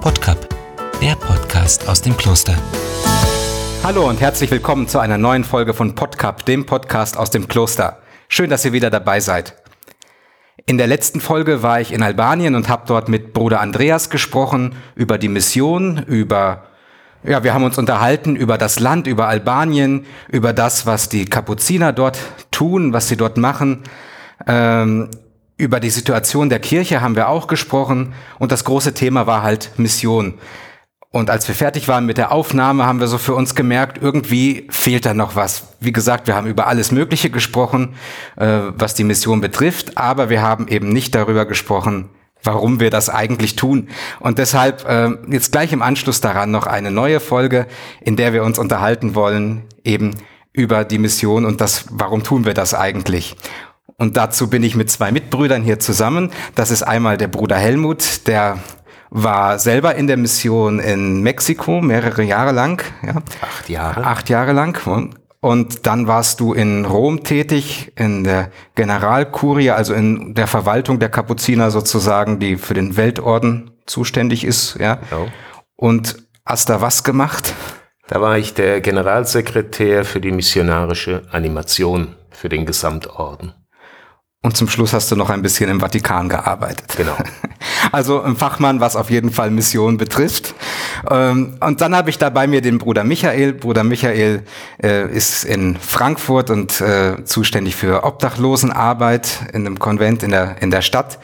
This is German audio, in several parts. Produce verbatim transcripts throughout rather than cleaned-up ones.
Podcast, der Podcast aus dem Kloster. Hallo und herzlich willkommen zu einer neuen Folge von Podcast, dem Podcast aus dem Kloster. Schön, dass ihr wieder dabei seid. In der letzten Folge war ich in Albanien und habe dort mit Bruder Andreas gesprochen über die Mission, über, ja, wir haben uns unterhalten über das Land, über Albanien, über das, was die Kapuziner dort tun, was sie dort machen. Ähm, über die Situation der Kirche haben wir auch gesprochen und das große Thema war halt Mission. Und als wir fertig waren mit der Aufnahme, haben wir so für uns gemerkt, irgendwie fehlt da noch was. Wie gesagt, wir haben über alles Mögliche gesprochen, äh, was die Mission betrifft, aber wir haben eben nicht darüber gesprochen, warum wir das eigentlich tun. Und deshalb äh, jetzt gleich im Anschluss daran noch eine neue Folge, in der wir uns unterhalten wollen, eben über die Mission und das, warum tun wir das eigentlich. Und dazu bin ich mit zwei Mitbrüdern hier zusammen. Das ist einmal der Bruder Helmut, der war selber in der Mission in Mexiko, mehrere Jahre lang. Ja. Acht Jahre. Acht Jahre lang. Und dann warst du in Rom tätig, in der Generalkurie, also in der Verwaltung der Kapuziner sozusagen, die für den Weltorden zuständig ist. Ja. Genau. Und hast da was gemacht? Da war ich der Generalsekretär für die missionarische Animation für den Gesamtorden. Und zum Schluss hast du noch ein bisschen im Vatikan gearbeitet. Genau. Also ein Fachmann, was auf jeden Fall Mission betrifft. Und dann habe ich da bei mir den Bruder Michael. Bruder Michael ist in Frankfurt und zuständig für Obdachlosenarbeit in einem Konvent in der, in der Stadt.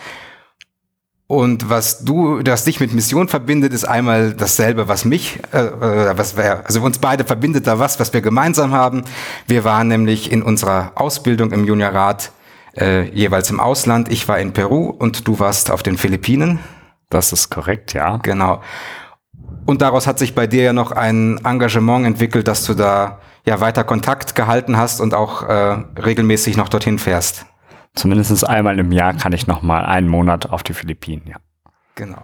Und was du, das dich mit Mission verbindet, ist einmal dasselbe, was mich, äh, was wir, also uns beide verbindet da was, was wir gemeinsam haben. Wir waren nämlich in unserer Ausbildung im Juniorat Äh, jeweils im Ausland. Ich war in Peru und du warst auf den Philippinen. Das ist korrekt, ja. Genau. Und daraus hat sich bei dir ja noch ein Engagement entwickelt, dass du da ja weiter Kontakt gehalten hast und auch äh, regelmäßig noch dorthin fährst. Zumindest einmal im Jahr kann ich noch mal einen Monat auf die Philippinen, ja. Genau.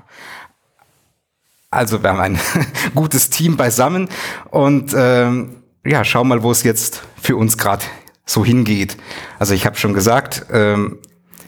Also wir haben ein gutes Team beisammen und ähm, ja, schau mal, wo es jetzt für uns gerade so hingeht. Also ich habe schon gesagt, ähm,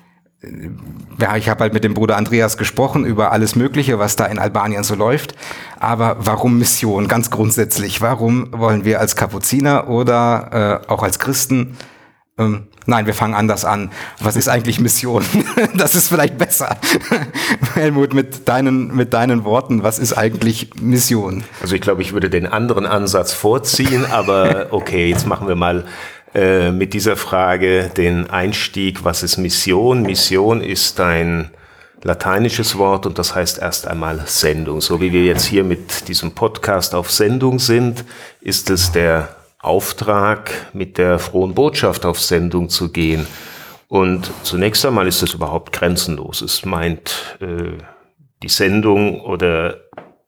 ja, ich habe halt mit dem Bruder Andreas gesprochen über alles Mögliche, was da in Albanien so läuft. Aber warum Mission? Ganz grundsätzlich. Warum wollen wir als Kapuziner oder äh, auch als Christen? Ähm, nein, wir fangen anders an. Was ist eigentlich Mission? Das ist vielleicht besser. Helmut, mit deinen, mit deinen Worten, was ist eigentlich Mission? Also ich glaube, ich würde den anderen Ansatz vorziehen, aber okay, jetzt machen wir mal mit dieser Frage den Einstieg, was ist Mission? Mission ist ein lateinisches Wort und das heißt erst einmal Sendung. So wie wir jetzt hier mit diesem Podcast auf Sendung sind, ist es der Auftrag, mit der frohen Botschaft auf Sendung zu gehen. Und zunächst einmal ist es überhaupt grenzenlos. Es meint äh, die Sendung oder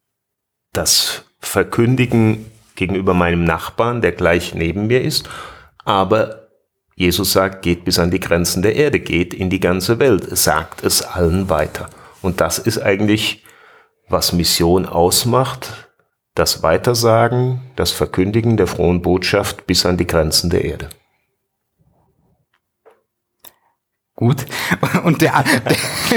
das Verkündigen gegenüber meinem Nachbarn, der gleich neben mir ist. Aber Jesus sagt, geht bis an die Grenzen der Erde, geht in die ganze Welt, sagt es allen weiter. Und das ist eigentlich, was Mission ausmacht, das Weitersagen, das Verkündigen der frohen Botschaft bis an die Grenzen der Erde. Gut. Und der, der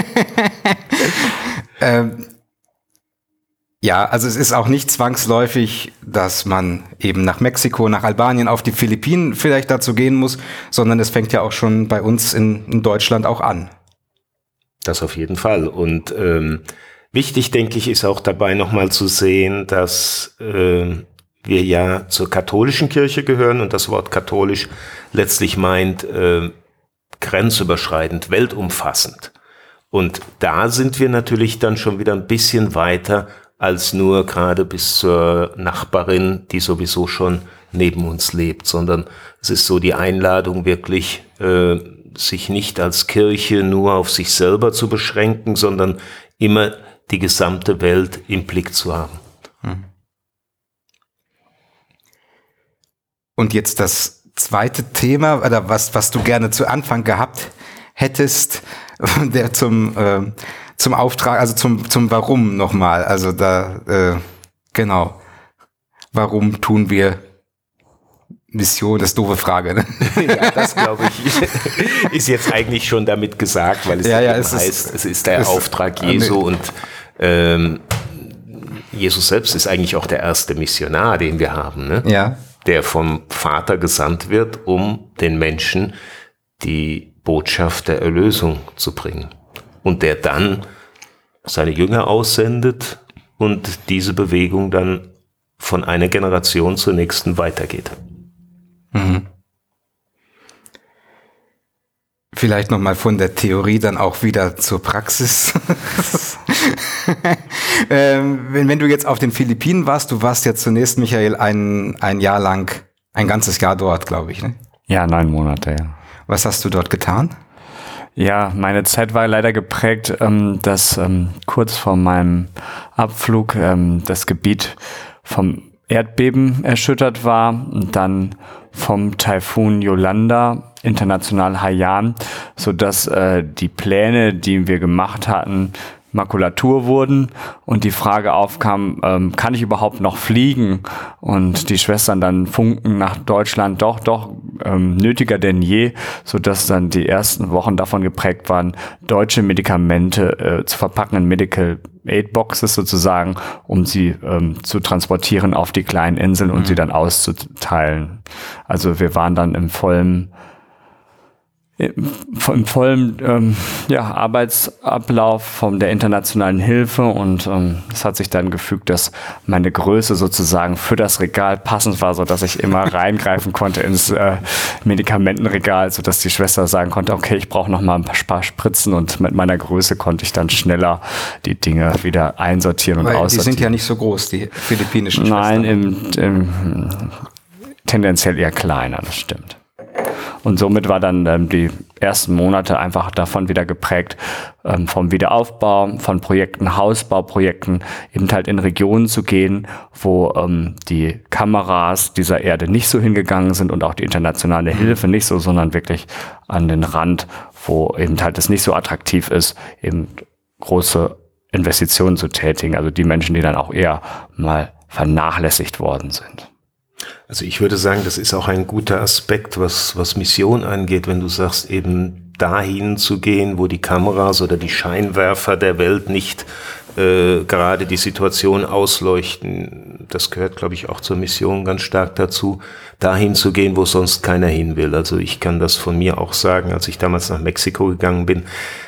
ähm, ja, also es ist auch nicht zwangsläufig, dass man eben nach Mexiko, nach Albanien, auf die Philippinen vielleicht dazu gehen muss, sondern es fängt ja auch schon bei uns in, in Deutschland auch an. Das auf jeden Fall. Und ähm, wichtig, denke ich, ist auch dabei nochmal zu sehen, dass äh, wir ja zur katholischen Kirche gehören und das Wort katholisch letztlich meint äh, grenzüberschreitend, weltumfassend. Und da sind wir natürlich dann schon wieder ein bisschen weiter als nur gerade bis zur Nachbarin, die sowieso schon neben uns lebt, sondern es ist so die Einladung wirklich, äh, sich nicht als Kirche nur auf sich selber zu beschränken, sondern immer die gesamte Welt im Blick zu haben. Und jetzt das zweite Thema, oder was, was du gerne zu Anfang gehabt hättest, der zum äh, zum Auftrag, also zum zum Warum nochmal. Also da äh, genau. Warum tun wir Mission? Das ist eine doofe Frage, ne? Ja, das glaube ich ist jetzt eigentlich schon damit gesagt, weil es ja, ja, eben es heißt, ist, es ist der es Auftrag ist, Jesu ne, und ähm, Jesus selbst ist eigentlich auch der erste Missionar, den wir haben, ne? Ja. Der vom Vater gesandt wird, um den Menschen die Botschaft der Erlösung zu bringen. Und der dann seine Jünger aussendet und diese Bewegung dann von einer Generation zur nächsten weitergeht. Mhm. Vielleicht nochmal von der Theorie dann auch wieder zur Praxis. ähm, wenn, wenn du jetzt auf den Philippinen warst, du warst ja zunächst, Michael, ein, ein Jahr lang, ein ganzes Jahr dort, glaube ich, ne? Ja, neun Monate, ja. Was hast du dort getan? Ja, meine Zeit war leider geprägt, ähm, dass ähm, kurz vor meinem Abflug ähm, das Gebiet vom Erdbeben erschüttert war und dann vom Taifun Yolanda, international Haiyan, sodass äh, die Pläne, die wir gemacht hatten, Makulatur wurden und die Frage aufkam, ähm, kann ich überhaupt noch fliegen? Und die Schwestern dann funken nach Deutschland, doch, doch, ähm, nötiger denn je, sodass dann die ersten Wochen davon geprägt waren, deutsche Medikamente äh, zu verpacken in Medical Aid Boxes sozusagen, um sie ähm, zu transportieren auf die kleinen Inseln und mhm. sie dann auszuteilen. Also wir waren dann im vollen im vollen ähm, ja, Arbeitsablauf von der internationalen Hilfe und ähm, es hat sich dann gefügt, dass meine Größe sozusagen für das Regal passend war, sodass ich immer reingreifen konnte ins äh, Medikamentenregal, sodass die Schwester sagen konnte, okay, ich brauche noch mal ein paar Spritzen und mit meiner Größe konnte ich dann schneller die Dinge wieder einsortieren und Weil aussortieren. Die sind ja nicht so groß, die philippinischen Nein, Schwestern. im, im, tendenziell eher kleiner, das stimmt. Und somit war dann ähm, die ersten Monate einfach davon wieder geprägt, ähm, vom Wiederaufbau, von Projekten, Hausbauprojekten, eben halt in Regionen zu gehen, wo ähm, die Kameras dieser Erde nicht so hingegangen sind und auch die internationale Hilfe nicht so, sondern wirklich an den Rand, wo eben halt es nicht so attraktiv ist, eben große Investitionen zu tätigen. Also die Menschen, die dann auch eher mal vernachlässigt worden sind. Also ich würde sagen, das ist auch ein guter Aspekt, was, was Mission angeht, wenn du sagst, eben dahin zu gehen, wo die Kameras oder die Scheinwerfer der Welt nicht äh, gerade die Situation ausleuchten. Das gehört, glaube ich, auch zur Mission ganz stark dazu, dahin zu gehen, wo sonst keiner hin will. Also ich kann das von mir auch sagen, als ich damals nach Mexiko gegangen bin,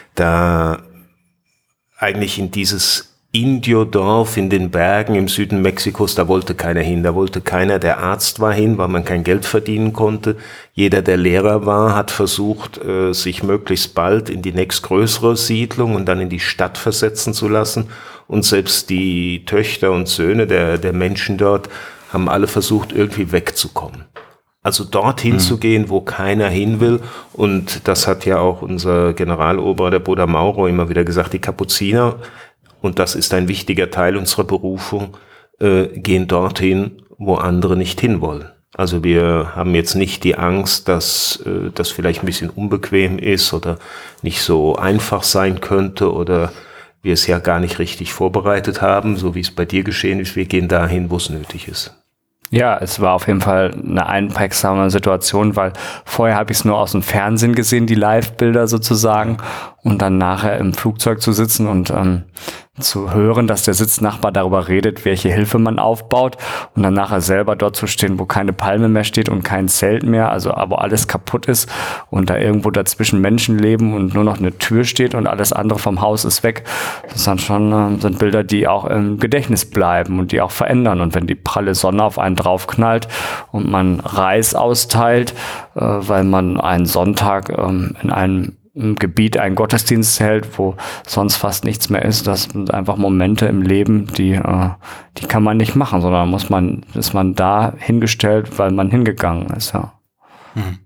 da eigentlich in dieses Indio-Dorf in den Bergen im Süden Mexikos, da wollte keiner hin, da wollte keiner, der Arzt war hin, weil man kein Geld verdienen konnte. Jeder, der Lehrer war, hat versucht, sich möglichst bald in die nächstgrößere Siedlung und dann in die Stadt versetzen zu lassen. Und selbst die Töchter und Söhne der, der Menschen dort haben alle versucht, irgendwie wegzukommen. Also dorthin mhm. zu gehen, wo keiner hin will. Und das hat ja auch unser Generalober, der Bruder Mauro, immer wieder gesagt, die Kapuziner, und das ist ein wichtiger Teil unserer Berufung, äh, gehen dorthin, wo andere nicht hinwollen. Also wir haben jetzt nicht die Angst, dass äh, das vielleicht ein bisschen unbequem ist oder nicht so einfach sein könnte oder wir es ja gar nicht richtig vorbereitet haben, so wie es bei dir geschehen ist. Wir gehen dahin, wo es nötig ist. Ja, es war auf jeden Fall eine einprägsame Situation, weil vorher habe ich es nur aus dem Fernsehen gesehen, die Live-Bilder sozusagen, und dann nachher im Flugzeug zu sitzen und ähm, zu hören, dass der Sitznachbar darüber redet, welche Hilfe man aufbaut, und dann nachher selber dort zu stehen, wo keine Palme mehr steht und kein Zelt mehr, also aber alles kaputt ist und da irgendwo dazwischen Menschen leben und nur noch eine Tür steht und alles andere vom Haus ist weg. Das sind schon äh, sind Bilder, die auch im Gedächtnis bleiben und die auch verändern. Und wenn die pralle Sonne auf einen draufknallt und man Reis austeilt, äh, weil man einen Sonntag ähm, in einem im Gebiet einen Gottesdienst hält, wo sonst fast nichts mehr ist. Das sind einfach Momente im Leben, die äh, die kann man nicht machen, sondern muss man ist man da hingestellt, weil man hingegangen ist. Ja. Hm.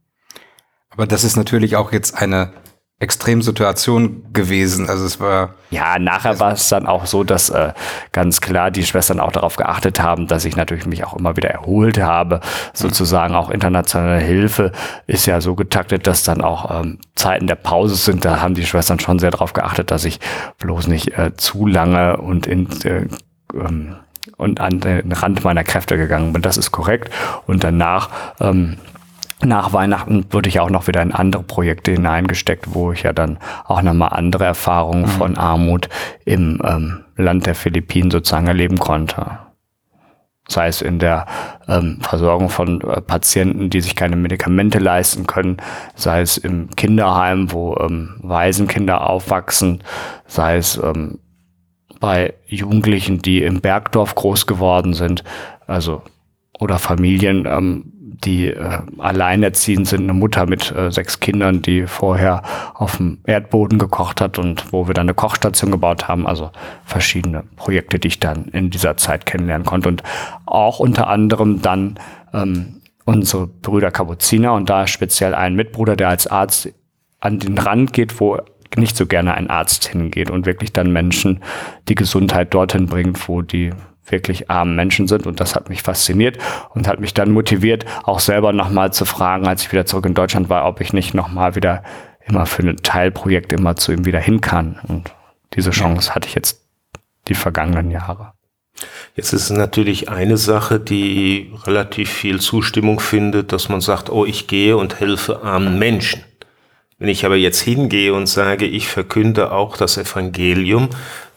Aber das ist natürlich auch jetzt eine Extremsituation gewesen. Also es war ja nachher also war es dann auch so, dass äh, ganz klar die Schwestern auch darauf geachtet haben, dass ich natürlich mich auch immer wieder erholt habe. Sozusagen auch internationale Hilfe ist ja so getaktet, dass dann auch ähm, Zeiten der Pause sind. Da haben die Schwestern schon sehr darauf geachtet, dass ich bloß nicht äh, zu lange und in äh, ähm, und an den Rand meiner Kräfte gegangen bin. Das ist korrekt. Und danach ähm, nach Weihnachten wurde ich auch noch wieder in andere Projekte hineingesteckt, wo ich ja dann auch nochmal andere Erfahrungen mhm. von Armut im ähm, Land der Philippinen sozusagen erleben konnte. Sei es in der ähm, Versorgung von äh, Patienten, die sich keine Medikamente leisten können, sei es im Kinderheim, wo ähm, Waisenkinder aufwachsen, sei es ähm, bei Jugendlichen, die im Bergdorf groß geworden sind, also oder Familien, ähm, die äh, alleinerziehend sind, eine Mutter mit äh, sechs Kindern, die vorher auf dem Erdboden gekocht hat und wo wir dann eine Kochstation gebaut haben, also verschiedene Projekte, die ich dann in dieser Zeit kennenlernen konnte und auch unter anderem dann ähm, unsere Brüder Kapuziner und da speziell ein Mitbruder, der als Arzt an den Rand geht, wo nicht so gerne ein Arzt hingeht und wirklich dann Menschen die Gesundheit dorthin bringt, wo die wirklich armen Menschen sind und das hat mich fasziniert und hat mich dann motiviert, auch selber nochmal zu fragen, als ich wieder zurück in Deutschland war, ob ich nicht nochmal wieder immer für ein Teilprojekt immer zu ihm wieder hin kann und diese Chance hatte ich jetzt die vergangenen Jahre. Jetzt ist es natürlich eine Sache, die relativ viel Zustimmung findet, dass man sagt, oh, ich gehe und helfe armen Menschen. Wenn ich aber jetzt hingehe und sage, ich verkünde auch das Evangelium,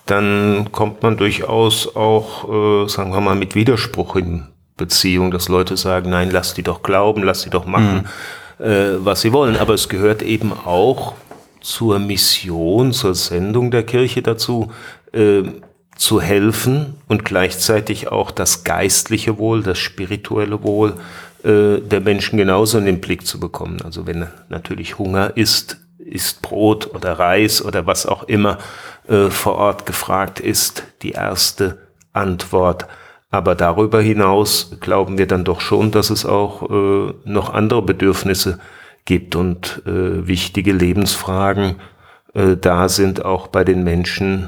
dann kommt man durchaus auch, äh, sagen wir mal, mit Widerspruch in Beziehung, dass Leute sagen, nein, lass die doch glauben, lass die doch machen, mhm. äh, was sie wollen. Aber es gehört eben auch zur Mission, zur Sendung der Kirche dazu, äh, zu helfen und gleichzeitig auch das geistliche Wohl, das spirituelle Wohl äh, der Menschen genauso in den Blick zu bekommen. Also wenn natürlich Hunger ist, ist Brot oder Reis oder was auch immer äh, vor Ort gefragt ist, die erste Antwort. Aber darüber hinaus glauben wir dann doch schon, dass es auch äh, noch andere Bedürfnisse gibt und äh, wichtige Lebensfragen äh, da sind, auch bei den Menschen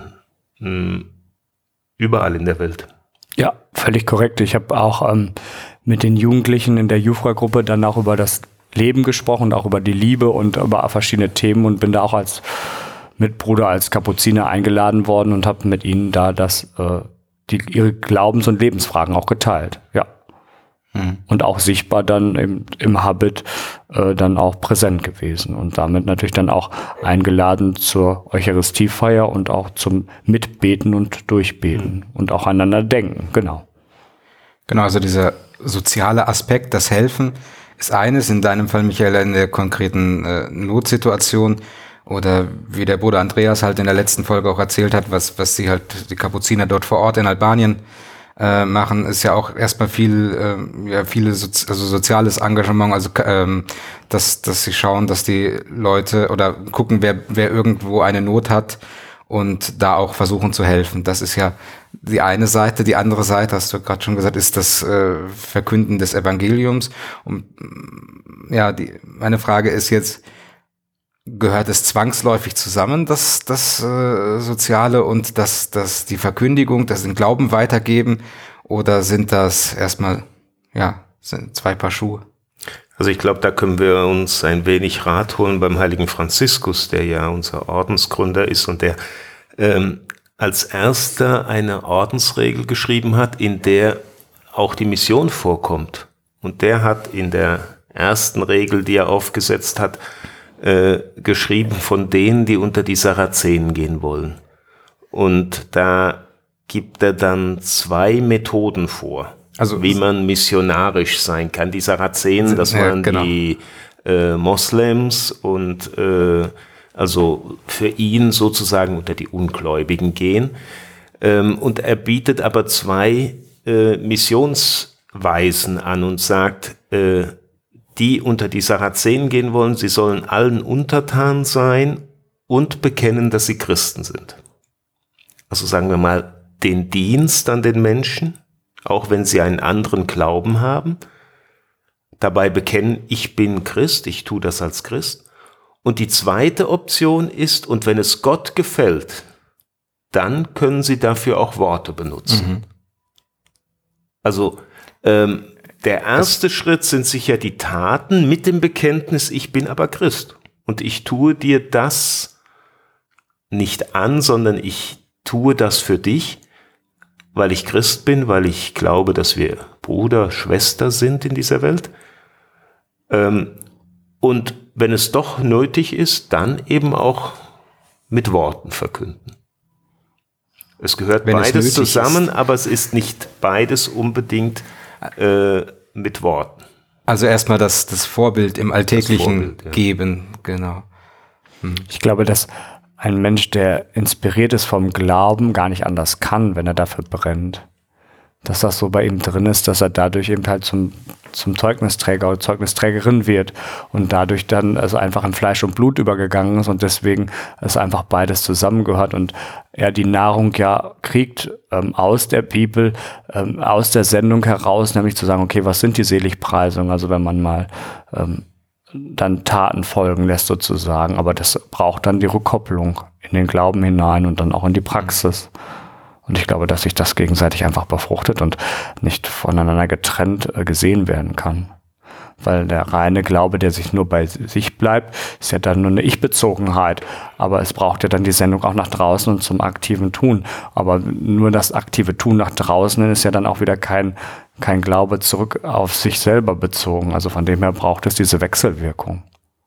mh, überall in der Welt. Ja, völlig korrekt. Ich habe auch ähm, mit den Jugendlichen in der Jufra-Gruppe dann auch über das Leben gesprochen und auch über die Liebe und über verschiedene Themen und bin da auch als Mitbruder, als Kapuziner eingeladen worden und habe mit ihnen da das, äh, die, ihre Glaubens- und Lebensfragen auch geteilt. Ja. Mhm. Und auch sichtbar dann im, im Habit äh, dann auch präsent gewesen und damit natürlich dann auch eingeladen zur Eucharistiefeier und auch zum Mitbeten und Durchbeten mhm. und auch aneinander denken, genau. Genau, also dieser soziale Aspekt, das Helfen ist eines, in deinem Fall, Michael, in der konkreten äh, Notsituation oder wie der Bruder Andreas halt in der letzten Folge auch erzählt hat, was, was sie halt, die Kapuziner dort vor Ort in Albanien äh, machen, ist ja auch erstmal viel, äh, ja, viele Sozi- also soziales Engagement, also ähm, dass, dass sie schauen, dass die Leute oder gucken, wer, wer irgendwo eine Not hat und da auch versuchen zu helfen. Das ist ja die eine Seite. Die andere Seite, hast du gerade schon gesagt, ist das äh, Verkünden des Evangeliums. Und ja, die, meine Frage ist jetzt, gehört es zwangsläufig zusammen, das, das äh, Soziale und das, das, die Verkündigung, das den Glauben weitergeben? Oder sind das erstmal, ja, sind zwei Paar Schuhe? Also ich glaube, da können wir uns ein wenig Rat holen beim heiligen Franziskus, der ja unser Ordensgründer ist und der ähm, als erster eine Ordensregel geschrieben hat, in der auch die Mission vorkommt. Und der hat in der ersten Regel, die er aufgesetzt hat, äh, geschrieben von denen, die unter die Sarazenen gehen wollen. Und da gibt er dann zwei Methoden vor. Also wie man missionarisch sein kann. Die Sarazenen, das waren ja, genau. die äh, Moslems und äh, also für ihn sozusagen unter die Ungläubigen gehen. Ähm, und er bietet aber zwei äh, Missionsweisen an und sagt, äh, die unter die Sarazenen gehen wollen, sie sollen allen untertan sein und bekennen, dass sie Christen sind. Also sagen wir mal, den Dienst an den Menschen, auch wenn sie einen anderen Glauben haben, dabei bekennen, ich bin Christ, ich tue das als Christ. Und die zweite Option ist, und wenn es Gott gefällt, dann können sie dafür auch Worte benutzen. Mhm. Also ähm, der erste das Schritt sind sicher die Taten mit dem Bekenntnis, ich bin aber Christ. Und ich tue dir das nicht an, sondern ich tue das für dich, weil ich Christ bin, weil ich glaube, dass wir Bruder, Schwester sind in dieser Welt. Ähm, und wenn es doch nötig ist, dann eben auch mit Worten verkünden. Es gehört Wenn es beides nötig zusammen, ist. aber es ist nicht beides unbedingt äh, mit Worten. Also erstmal das, das Vorbild im Alltäglichen Vorbild, ja. geben, genau. Ich glaube, dass ein Mensch, der inspiriert ist vom Glauben, gar nicht anders kann, wenn er dafür brennt. Dass das so bei ihm drin ist, dass er dadurch eben halt zum, zum Zeugnisträger oder Zeugnisträgerin wird und dadurch dann also einfach in Fleisch und Blut übergegangen ist und deswegen es einfach beides zusammengehört und er die Nahrung ja kriegt ähm, aus der Bibel, ähm, aus der Sendung heraus, nämlich zu sagen, okay, was sind die Seligpreisungen? Also wenn man mal ähm, dann Taten folgen lässt sozusagen, aber das braucht dann die Rückkopplung in den Glauben hinein und dann auch in die Praxis. Und ich glaube, dass sich das gegenseitig einfach befruchtet und nicht voneinander getrennt äh, gesehen werden kann. Weil der reine Glaube, der sich nur bei sich bleibt, ist ja dann nur eine Ich-Bezogenheit. Aber es braucht ja dann die Sendung auch nach draußen und zum aktiven Tun. Aber nur das aktive Tun nach draußen ist ja dann auch wieder kein, kein Glaube zurück auf sich selber bezogen. Also von dem her braucht es diese Wechselwirkung.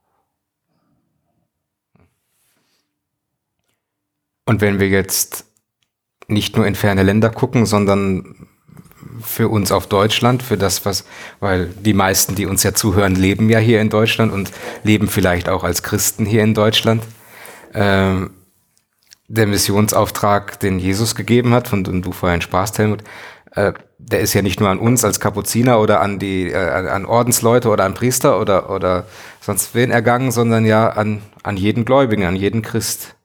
Und wenn wir jetzt nicht nur in ferne Länder gucken, sondern für uns auf Deutschland, für das, was, weil die meisten, die uns ja zuhören, leben ja hier in Deutschland und leben vielleicht auch als Christen hier in Deutschland. Ähm, der Missionsauftrag, den Jesus gegeben hat, von dem du vorhin sprachst, Helmut, äh, der ist ja nicht nur an uns als Kapuziner oder an die äh, an Ordensleute oder an Priester oder oder sonst wen ergangen, sondern ja an an jeden Gläubigen, an jeden Christ.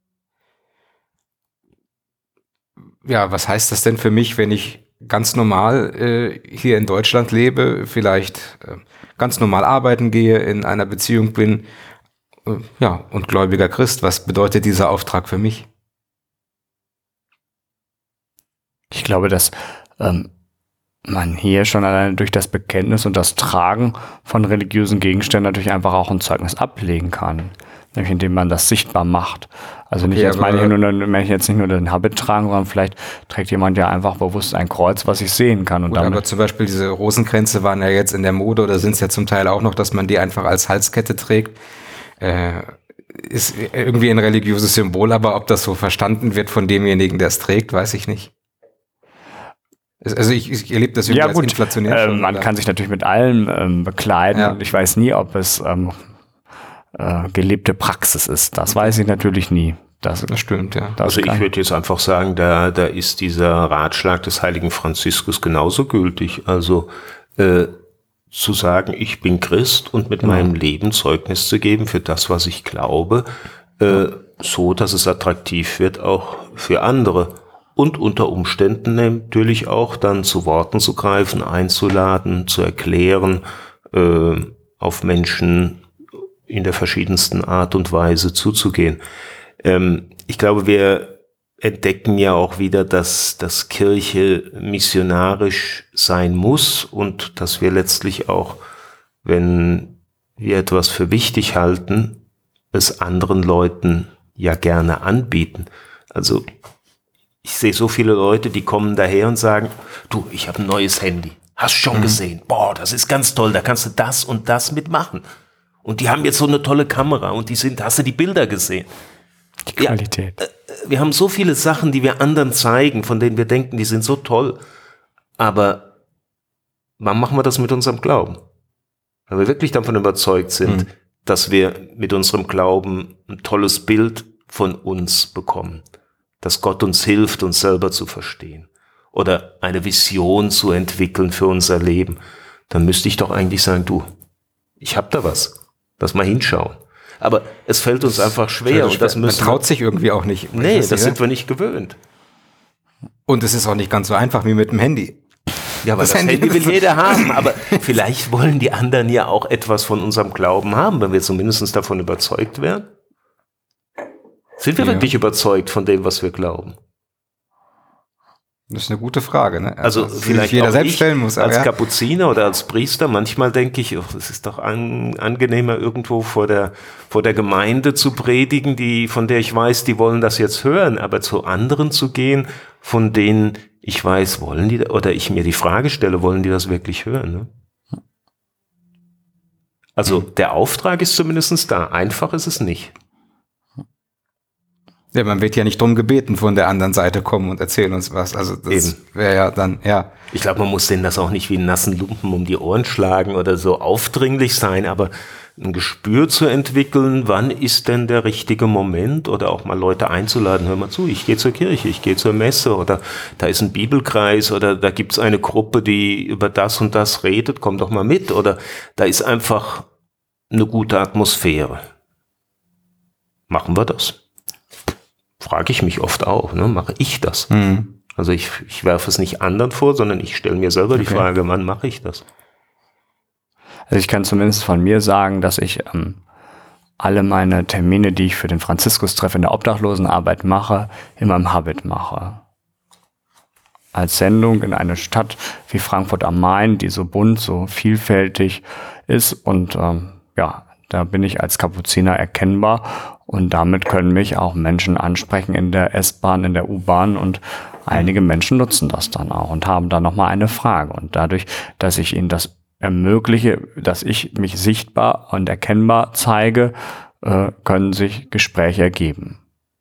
Ja, was heißt das denn für mich, wenn ich ganz normal äh, hier in Deutschland lebe, vielleicht äh, ganz normal arbeiten gehe, in einer Beziehung bin, äh, ja, und gläubiger Christ? Was bedeutet dieser Auftrag für mich? Ich glaube, dass ähm, man hier schon alleine durch das Bekenntnis und das Tragen von religiösen Gegenständen natürlich einfach auch ein Zeugnis ablegen kann. Nämlich indem man das sichtbar macht. Also nicht Okay, jetzt meine ich aber- nur, wenn ich jetzt nicht nur den Habit tragen, sondern vielleicht trägt jemand ja einfach bewusst ein Kreuz, was ich sehen kann. Und Gut, damit, aber zum Beispiel diese Rosenkränze waren ja jetzt in der Mode oder sind es ja zum Teil auch noch, dass man die einfach als Halskette trägt. Äh, ist irgendwie ein religiöses Symbol, aber ob das so verstanden wird von demjenigen, der es trägt, weiß ich nicht. Es- Also ich, ich erlebe das irgendwie ja als gut, inflationär. äh, schon, man oder? kann sich natürlich mit allem ähm, bekleiden Ja. und ich weiß nie, ob es ähm, äh, gelebte Praxis ist. Das weiß ich natürlich nie. Das, Das stimmt, ja. das Also ich kann- würde jetzt einfach sagen, da, da ist dieser Ratschlag des heiligen Franziskus genauso gültig. Also äh, zu sagen, ich bin Christ und mit meinem Leben Zeugnis zu geben für das, was ich glaube, äh, so, dass es attraktiv wird auch für andere. Und unter Umständen natürlich auch dann zu Worten zu greifen, einzuladen, zu erklären, äh, auf Menschen in der verschiedensten Art und Weise zuzugehen. Ähm, ich glaube, wir entdecken ja auch wieder, dass, dass Kirche missionarisch sein muss und dass wir letztlich auch, wenn wir etwas für wichtig halten, es anderen Leuten ja gerne anbieten. Also ich sehe so viele Leute, die kommen daher und sagen, du, ich habe ein neues Handy. Hast schon gesehen? Boah, das ist ganz toll, da kannst du das und das mitmachen. Und die haben jetzt so eine tolle Kamera und die sind, hast du die Bilder gesehen? die Qualität. Wir haben so viele Sachen, die wir anderen zeigen, von denen wir denken, die sind so toll. Aber wann machen wir das mit unserem Glauben? Weil wir wirklich davon überzeugt sind, Mhm. dass wir mit unserem Glauben ein tolles Bild von uns bekommen. Dass Gott uns hilft, uns selber zu verstehen. Oder eine Vision zu entwickeln für unser Leben. Dann müsste ich doch eigentlich sagen, du, ich hab da was. Lass mal hinschauen. Aber es fällt uns einfach schwer. Und das Man müssen traut sich irgendwie auch nicht. Nee, Weißt du, das ja? sind wir nicht gewöhnt. Und es ist auch nicht ganz so einfach wie mit dem Handy. Ja, aber Das das, Handy- Handy, will jeder haben. Aber vielleicht wollen die anderen ja auch etwas von unserem Glauben haben, wenn wir zumindest davon überzeugt werden. Sind wir Ja. wirklich überzeugt von dem, was wir glauben? Das ist eine gute Frage, ne? Also die sich vielleicht jeder auch selbst ich stellen muss. aber als ja. Kapuziner oder als Priester, manchmal denke ich, oh, es ist doch an, angenehmer, irgendwo vor der, vor der Gemeinde zu predigen, die, von der ich weiß, die wollen das jetzt hören, aber zu anderen zu gehen, von denen ich weiß, wollen die, oder ich mir die Frage stelle, wollen die das wirklich hören? Ne? Also der Auftrag ist zumindest da. Einfach ist es nicht. Ja, man wird ja nicht drum gebeten, von der anderen Seite kommen und erzählen uns was. Also das wäre ja dann, ja. Ich glaube, man muss denen das auch nicht wie einen nassen Lumpen um die Ohren schlagen oder so aufdringlich sein, aber ein Gespür zu entwickeln, wann ist denn der richtige Moment, oder auch mal Leute einzuladen, hör mal zu, ich gehe zur Kirche, ich gehe zur Messe, oder da ist ein Bibelkreis, oder da gibt's eine Gruppe, die über das und das redet, komm doch mal mit, oder da ist einfach eine gute Atmosphäre. Machen wir das? Frage ich mich oft auch, ne? Mache ich das? Mhm. Also ich, ich werfe es nicht anderen vor, sondern ich stelle mir selber die Okay. Frage, wann mache ich das? Also ich kann zumindest von mir sagen, dass ich ähm, alle meine Termine, die ich für den Franziskus-Treff in der Obdachlosenarbeit mache, immer im Habit mache. Als Sendung in eine Stadt wie Frankfurt am Main, die so bunt, so vielfältig ist, und ähm, ja, da bin ich als Kapuziner erkennbar, und damit können mich auch Menschen ansprechen in der S-Bahn, in der U-Bahn, und einige Menschen nutzen das dann auch und haben dann nochmal eine Frage, und dadurch, dass ich ihnen das ermögliche, dass ich mich sichtbar und erkennbar zeige, äh, können sich Gespräche ergeben.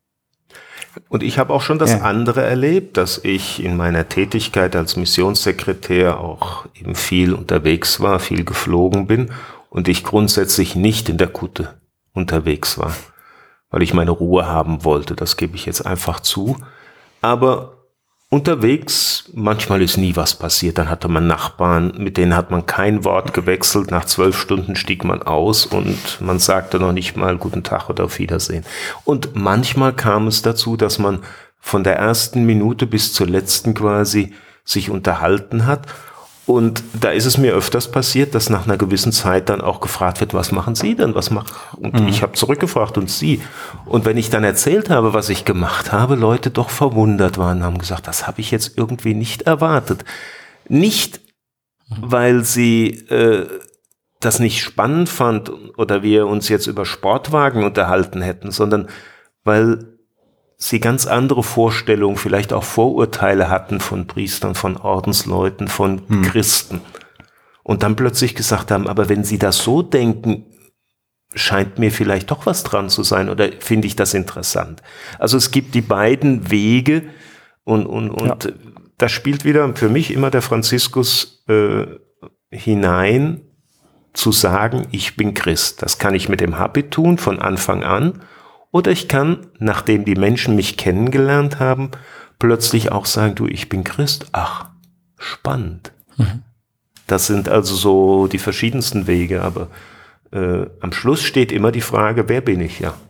Und ich habe auch schon das Ja. andere erlebt, dass ich in meiner Tätigkeit als Missionssekretär auch eben viel unterwegs war, viel geflogen bin und ich grundsätzlich nicht in der Kutte unterwegs war, weil ich meine Ruhe haben wollte. Das gebe ich jetzt einfach zu. Aber unterwegs, manchmal ist nie was passiert. Dann hatte man Nachbarn, mit denen hat man kein Wort gewechselt. Nach zwölf Stunden stieg man aus und man sagte noch nicht mal Guten Tag oder auf Wiedersehen. Und manchmal kam es dazu, dass man von der ersten Minute bis zur letzten quasi sich unterhalten hat. Und da ist es mir öfters passiert, dass nach einer gewissen Zeit dann auch gefragt wird, was machen Sie denn? Was macht? Und mhm. ich habe zurückgefragt, und Sie. Und wenn ich dann erzählt habe, was ich gemacht habe, Leute doch verwundert waren, haben gesagt, das habe ich jetzt irgendwie nicht erwartet. Nicht, weil sie äh, das nicht spannend fand oder wir uns jetzt über Sportwagen unterhalten hätten, sondern weil sie ganz andere Vorstellungen, vielleicht auch Vorurteile hatten von Priestern, von Ordensleuten, von hm. Christen. Und dann plötzlich gesagt haben, aber wenn sie das so denken, scheint mir vielleicht doch was dran zu sein, oder finde ich das interessant. Also es gibt die beiden Wege, und, und, und ja. da spielt wieder für mich immer der Franziskus äh, hinein, zu sagen, ich bin Christ. Das kann ich mit dem Habit tun, von Anfang an. Oder ich kann, nachdem die Menschen mich kennengelernt haben, plötzlich auch sagen, du, ich bin Christ. Ach, spannend. Mhm. Das sind also so die verschiedensten Wege, aber äh, am Schluss steht immer die Frage, wer bin ich, ja.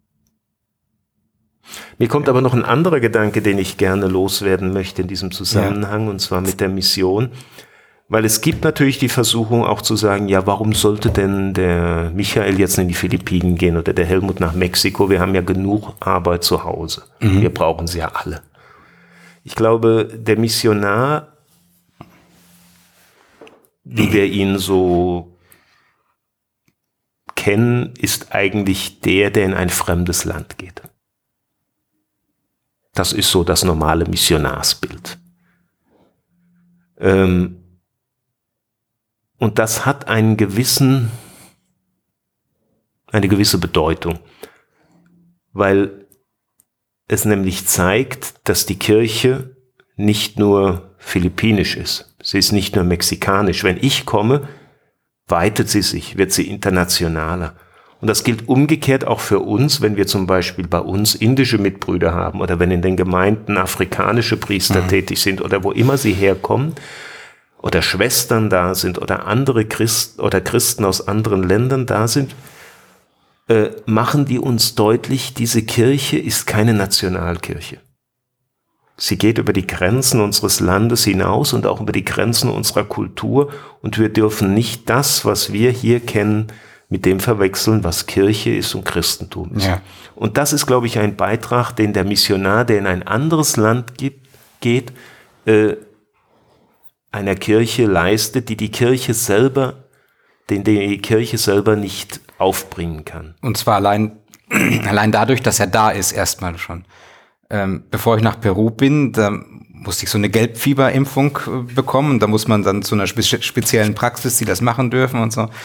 Mir kommt aber noch ein anderer Gedanke, den ich gerne loswerden möchte in diesem Zusammenhang, ja. und zwar mit der Mission. Weil es gibt natürlich die Versuchung auch zu sagen, ja, warum sollte denn der Michael jetzt in die Philippinen gehen oder der Helmut nach Mexiko? Wir haben ja genug Arbeit zu Hause. Mhm. Wir brauchen sie ja alle. Ich glaube, der Missionar, wie wir ihn so kennen, ist eigentlich der, der in ein fremdes Land geht. Das ist so das normale Missionarsbild. Ähm, Und das hat einen gewissen, eine gewisse Bedeutung, weil es nämlich zeigt, dass die Kirche nicht nur philippinisch ist. Sie ist nicht nur mexikanisch. Wenn ich komme, weitet sie sich, wird sie internationaler. Und das gilt umgekehrt auch für uns, wenn wir zum Beispiel bei uns indische Mitbrüder haben oder wenn in den Gemeinden afrikanische Priester mhm. tätig sind oder wo immer sie herkommen, oder Schwestern da sind oder andere Christen oder Christen aus anderen Ländern da sind, äh, machen die uns deutlich, diese Kirche ist keine Nationalkirche. Sie geht über die Grenzen unseres Landes hinaus und auch über die Grenzen unserer Kultur, und wir dürfen nicht das, was wir hier kennen, mit dem verwechseln, was Kirche ist und Christentum ist. Ja. Und das ist, glaube ich, ein Beitrag, den der Missionar, der in ein anderes Land gibt, geht, äh, einer Kirche leistet, die die Kirche selber, den die Kirche selber nicht aufbringen kann. Und zwar allein, allein dadurch, dass er da ist, erstmal schon. Ähm, bevor ich nach Peru bin, da musste ich so eine Gelbfieberimpfung äh, bekommen. Da muss man dann zu einer spe- speziellen Praxis, die das machen dürfen und so.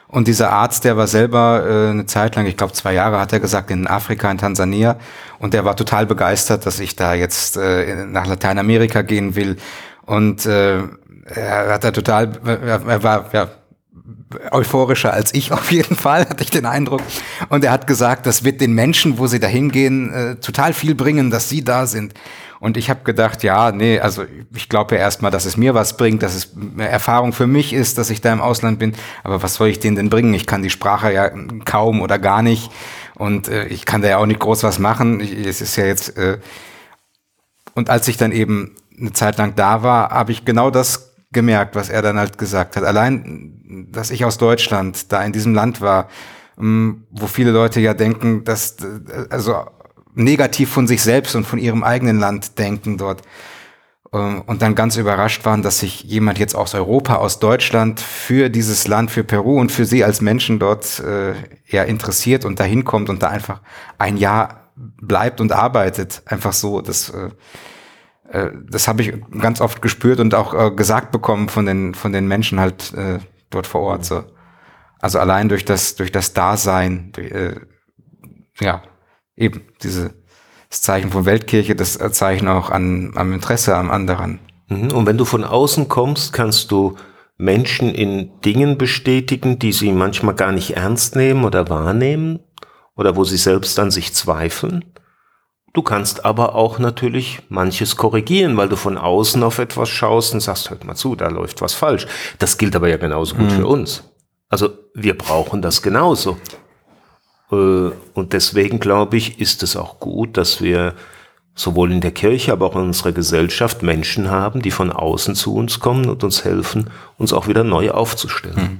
Und dieser Arzt, der war selber äh, eine Zeit lang, ich glaube zwei Jahre hat er gesagt, in Afrika, in Tansania. Und der war total begeistert, dass ich da jetzt äh, nach Lateinamerika gehen will. Und äh, er hat da total, er, er war ja euphorischer als ich auf jeden Fall, hatte ich den Eindruck. Und er hat gesagt, das wird den Menschen, wo sie da hingehen, äh, total viel bringen, dass sie da sind. Und ich habe gedacht, ja, nee, also ich glaube ja erstmal, dass es mir was bringt, dass es eine Erfahrung für mich ist, dass ich da im Ausland bin. Aber was soll ich denen denn bringen? Ich kann die Sprache ja kaum oder gar nicht. Und äh, ich kann da ja auch nicht groß was machen. Ich, es ist ja jetzt... Äh und als ich dann eben eine Zeit lang da war, habe ich genau das gemerkt, was er dann halt gesagt hat. Allein, dass ich aus Deutschland da in diesem Land war, wo viele Leute ja denken, dass, also negativ von sich selbst und von ihrem eigenen Land denken dort. Und dann ganz überrascht waren, dass sich jemand jetzt aus Europa, aus Deutschland für dieses Land, für Peru und für sie als Menschen dort äh, ja interessiert und dahin kommt und da einfach ein Jahr bleibt und arbeitet. Einfach so, das äh, Das habe ich ganz oft gespürt und auch äh, gesagt bekommen von den von den Menschen halt äh, dort vor Ort. So. Also allein durch das durch das Dasein, durch, äh, ja eben diese das Zeichen von Weltkirche, das Zeichen auch an am Interesse am anderen. Und wenn du von außen kommst, kannst du Menschen in Dingen bestätigen, die sie manchmal gar nicht ernst nehmen oder wahrnehmen oder wo sie selbst an sich zweifeln. Du kannst aber auch natürlich manches korrigieren, weil du von außen auf etwas schaust und sagst, hört mal zu, da läuft was falsch. Das gilt aber ja genauso gut mhm. für uns. Also wir brauchen das genauso. Und deswegen glaube ich, ist es auch gut, dass wir sowohl in der Kirche, aber auch in unserer Gesellschaft Menschen haben, die von außen zu uns kommen und uns helfen, uns auch wieder neu aufzustellen.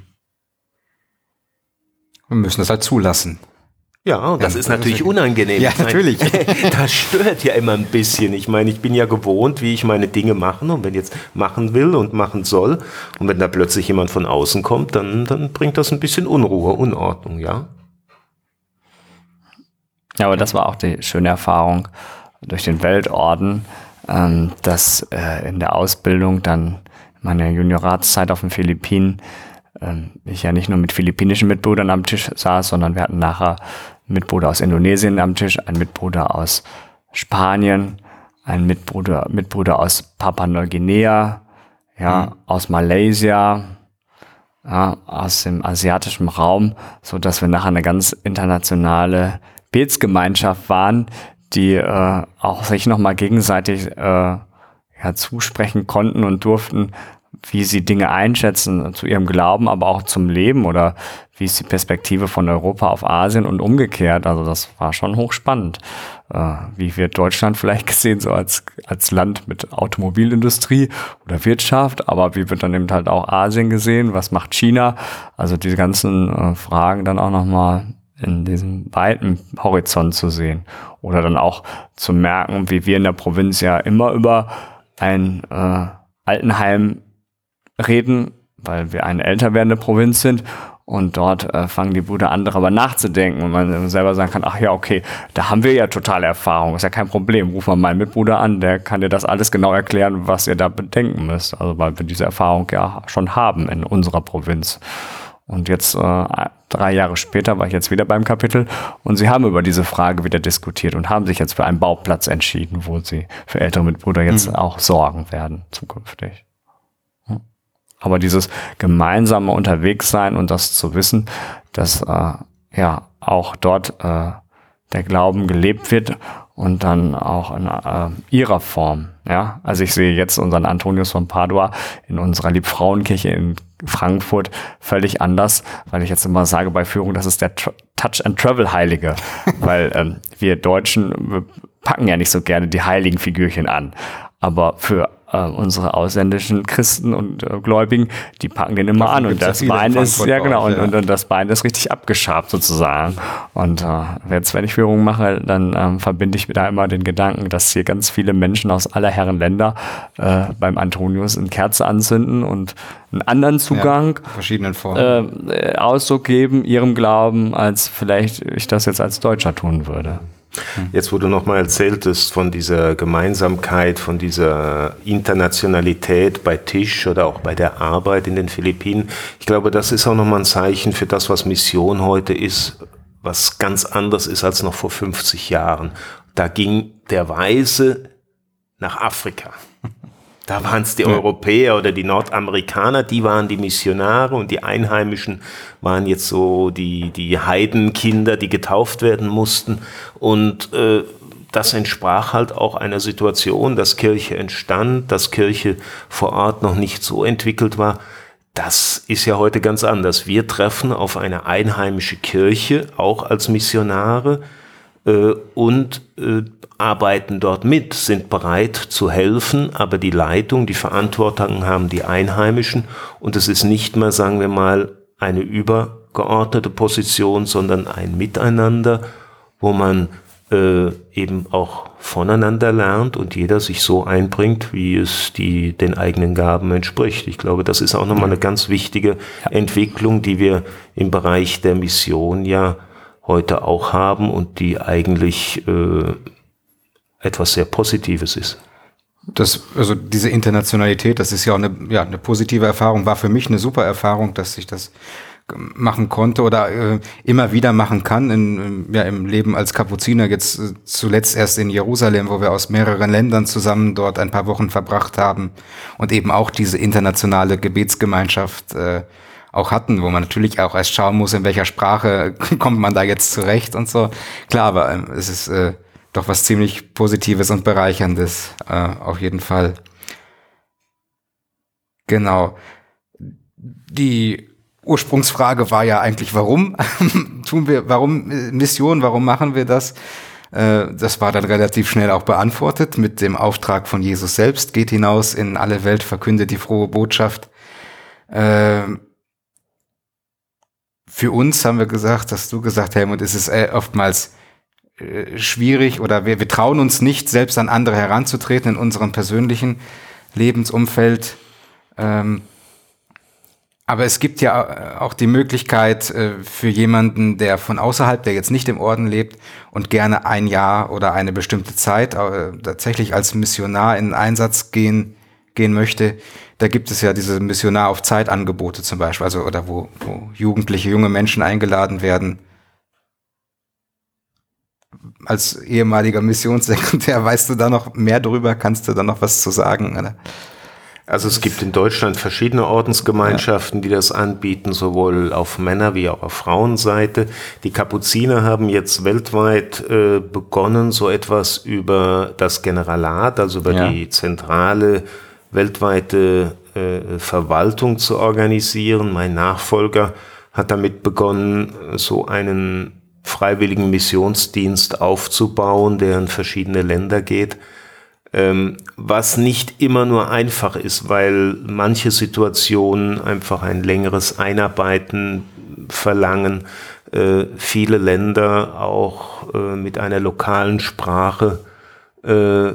Wir müssen das halt zulassen. Ja, und das ja, ist natürlich unangenehm. Ja, natürlich. Das stört ja immer ein bisschen. Ich meine, ich bin ja gewohnt, wie ich meine Dinge mache. Und wenn ich jetzt machen will und machen soll, und wenn da plötzlich jemand von außen kommt, dann, dann bringt das ein bisschen Unruhe, Unordnung, ja. Ja, aber das war auch die schöne Erfahrung durch den Weltorden, ähm, dass äh, in der Ausbildung dann meine Junioratszeit auf den Philippinen ähm, ich ja nicht nur mit philippinischen Mitbrüdern am Tisch saß, sondern wir hatten nachher Mitbruder aus Indonesien am Tisch, einen Mitbruder aus Spanien, einen Mitbruder, Mitbruder aus Papua-Neuguinea, ja, mhm. aus Malaysia, ja, aus dem asiatischen Raum, so dass wir nachher eine ganz internationale Gebetsgemeinschaft waren, die äh, auch sich nochmal gegenseitig äh, ja, zusprechen konnten und durften, wie sie Dinge einschätzen zu ihrem Glauben, aber auch zum Leben oder wie ist die Perspektive von Europa auf Asien und umgekehrt. Also das war schon hochspannend. Äh, wie wird Deutschland vielleicht gesehen, so als, als Land mit Automobilindustrie oder Wirtschaft, aber wie wird dann eben halt auch Asien gesehen, was macht China? Also diese ganzen äh, Fragen dann auch nochmal in diesem weiten Horizont zu sehen. Oder dann auch zu merken, wie wir in der Provinz ja immer über ein äh, Altenheim reden, weil wir eine älter werdende Provinz sind und dort äh, fangen die Brüder an, darüber nachzudenken und man selber sagen kann, ach ja, okay, da haben wir ja totale Erfahrung, ist ja kein Problem, ruf mal meinen Mitbruder an, der kann dir das alles genau erklären, was ihr da bedenken müsst, also weil wir diese Erfahrung ja schon haben in unserer Provinz. Und jetzt, äh, drei Jahre später, war ich jetzt wieder beim Kapitel und sie haben über diese Frage wieder diskutiert und haben sich jetzt für einen Bauplatz entschieden, wo sie für ältere Mitbrüder jetzt mhm. auch sorgen werden, zukünftig. Aber dieses gemeinsame Unterwegssein und das zu wissen, dass äh, ja auch dort äh, der Glauben gelebt wird und dann auch in äh, ihrer Form. Ja, also ich sehe jetzt unseren Antonius von Padua in unserer Liebfrauenkirche in Frankfurt völlig anders, weil ich jetzt immer sage bei Führung, das ist der Tr- Touch-and-Travel-Heilige, weil ähm, wir Deutschen wir packen ja nicht so gerne die heiligen Figürchen an, aber für äh, unsere ausländischen Christen und äh, Gläubigen, die packen den immer Davon an und das Bein ist, ja genau, und, ja. Und, und das Bein ist richtig abgeschabt sozusagen. Und äh, jetzt, wenn ich Führung mache, dann ähm, verbinde ich da immer den Gedanken, dass hier ganz viele Menschen aus aller Herren Länder äh, beim Antonius eine Kerze anzünden und einen anderen Zugang ja, verschiedenen Formen. Äh, Ausdruck geben, ihrem Glauben, als vielleicht ich das jetzt als Deutscher tun würde. Jetzt, wo du nochmal erzähltest von dieser Gemeinsamkeit, von dieser Internationalität bei Tisch oder auch bei der Arbeit in den Philippinen, ich glaube, das ist auch nochmal ein Zeichen für das, was Mission heute ist, was ganz anders ist als noch vor fünfzig Jahren. Da ging der Weise nach Afrika. Da waren es die ja. Europäer oder die Nordamerikaner, die waren die Missionare und die Einheimischen waren jetzt so die, die Heidenkinder, die getauft werden mussten. Und äh, das entsprach halt auch einer Situation, dass Kirche entstand, dass Kirche vor Ort noch nicht so entwickelt war. Das ist ja heute ganz anders. Wir treffen auf eine einheimische Kirche, auch als Missionare, äh, und äh, arbeiten dort mit, sind bereit zu helfen, aber die Leitung, die Verantwortung haben die Einheimischen und es ist nicht mehr, sagen wir mal, eine übergeordnete Position, sondern ein Miteinander, wo man äh, eben auch voneinander lernt und jeder sich so einbringt, wie es die, den eigenen Gaben entspricht. Ich glaube, das ist auch nochmal eine ganz wichtige Entwicklung, die wir im Bereich der Mission ja heute auch haben und die eigentlich äh, etwas sehr Positives ist. Das, also diese Internationalität, das ist ja auch eine, ja, eine positive Erfahrung, war für mich eine super Erfahrung, dass ich das machen konnte oder äh, immer wieder machen kann in, ja, im Leben als Kapuziner, jetzt äh, zuletzt erst in Jerusalem, wo wir aus mehreren Ländern zusammen dort ein paar Wochen verbracht haben und eben auch diese internationale Gebetsgemeinschaft äh, auch hatten, wo man natürlich auch erst schauen muss, in welcher Sprache kommt man da jetzt zurecht und so. Klar, aber äh, es ist äh, doch was ziemlich Positives und Bereicherndes, äh, auf jeden Fall. Genau. Die Ursprungsfrage war ja eigentlich, warum tun wir, warum Mission, warum machen wir das? Äh, das war dann relativ schnell auch beantwortet mit dem Auftrag von Jesus selbst, geht hinaus in alle Welt, verkündet die frohe Botschaft. Äh, für uns haben wir gesagt, hast du gesagt, Helmut, ist es äh, oftmals schwierig oder wir, wir trauen uns nicht, selbst an andere heranzutreten in unserem persönlichen Lebensumfeld. Ähm, aber es gibt ja auch die Möglichkeit äh, für jemanden, der von außerhalb, der jetzt nicht im Orden lebt und gerne ein Jahr oder eine bestimmte Zeit äh, tatsächlich als Missionar in Einsatz gehen, gehen möchte. Da gibt es ja diese Missionar auf Zeitangebote zum Beispiel, also oder wo, wo Jugendliche, junge Menschen eingeladen werden. Als ehemaliger Missionssekretär, weißt du da noch mehr drüber? Kannst du da noch was zu sagen? Oder? Also es gibt in Deutschland verschiedene Ordensgemeinschaften, die das anbieten, sowohl auf Männer- wie auch auf Frauenseite. Die Kapuziner haben jetzt weltweit äh, begonnen, so etwas über das Generalat, also über ja. die zentrale weltweite äh, Verwaltung zu organisieren. Mein Nachfolger hat damit begonnen, so einen freiwilligen Missionsdienst aufzubauen, der in verschiedene Länder geht, ähm, was nicht immer nur einfach ist, weil manche Situationen einfach ein längeres Einarbeiten verlangen, äh, viele Länder auch äh, mit einer lokalen Sprache äh,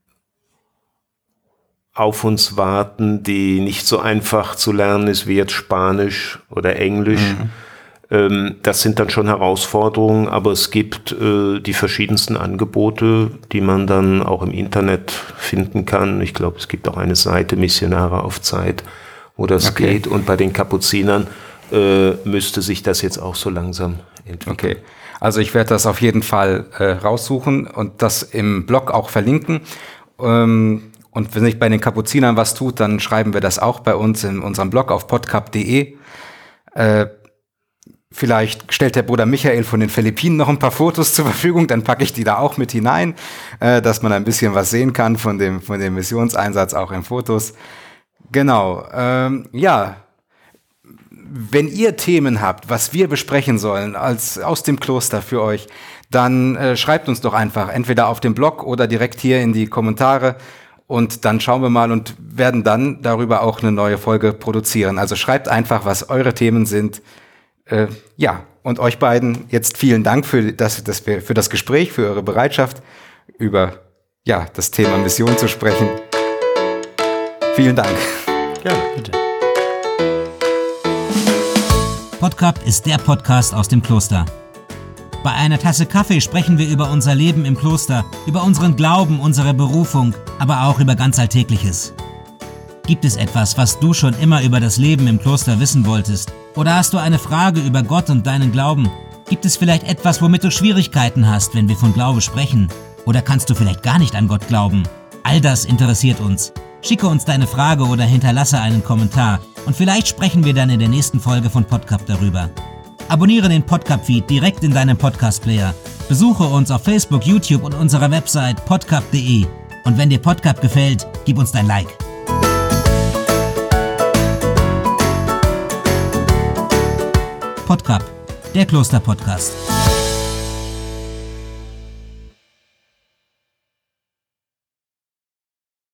auf uns warten, die nicht so einfach zu lernen ist wie jetzt Spanisch oder Englisch. Mhm. Das sind dann schon Herausforderungen, aber es gibt äh, die verschiedensten Angebote, die man dann auch im Internet finden kann. Ich glaube, es gibt auch eine Seite Missionare auf Zeit, wo das okay. geht. Und bei den Kapuzinern äh, müsste sich das jetzt auch so langsam entwickeln. Okay, also ich werde das auf jeden Fall äh, raussuchen und das im Blog auch verlinken. Ähm, und wenn sich bei den Kapuzinern was tut, dann schreiben wir das auch bei uns in unserem Blog auf podcast punkt de. Äh, Vielleicht stellt der Bruder Michael von den Philippinen noch ein paar Fotos zur Verfügung, dann packe ich die da auch mit hinein, äh, dass man ein bisschen was sehen kann von dem, von dem Missionseinsatz auch in Fotos. Genau, ähm, ja, wenn ihr Themen habt, was wir besprechen sollen als aus dem Kloster für euch, dann äh, schreibt uns doch einfach, entweder auf dem Blog oder direkt hier in die Kommentare und dann schauen wir mal und werden dann darüber auch eine neue Folge produzieren. Also schreibt einfach, was eure Themen sind. Äh, ja, und euch beiden jetzt vielen Dank für das, das, für das Gespräch, für eure Bereitschaft, über ja, das Thema Mission zu sprechen. Vielen Dank. Ja, bitte. Podcast ist der Podcast aus dem Kloster. Bei einer Tasse Kaffee sprechen wir über unser Leben im Kloster, über unseren Glauben, unsere Berufung, aber auch über ganz Alltägliches. Gibt es etwas, was du schon immer über das Leben im Kloster wissen wolltest? Oder hast du eine Frage über Gott und deinen Glauben? Gibt es vielleicht etwas, womit du Schwierigkeiten hast, wenn wir von Glaube sprechen? Oder kannst du vielleicht gar nicht an Gott glauben? All das interessiert uns. Schicke uns deine Frage oder hinterlasse einen Kommentar und vielleicht sprechen wir dann in der nächsten Folge von Podcap darüber. Abonniere den Podcap-Feed direkt in deinem Podcast-Player. Besuche uns auf Facebook, YouTube und unserer Website podcap punkt de. Und wenn dir Podcap gefällt, gib uns dein Like. Podcap, der Kloster-Podcast.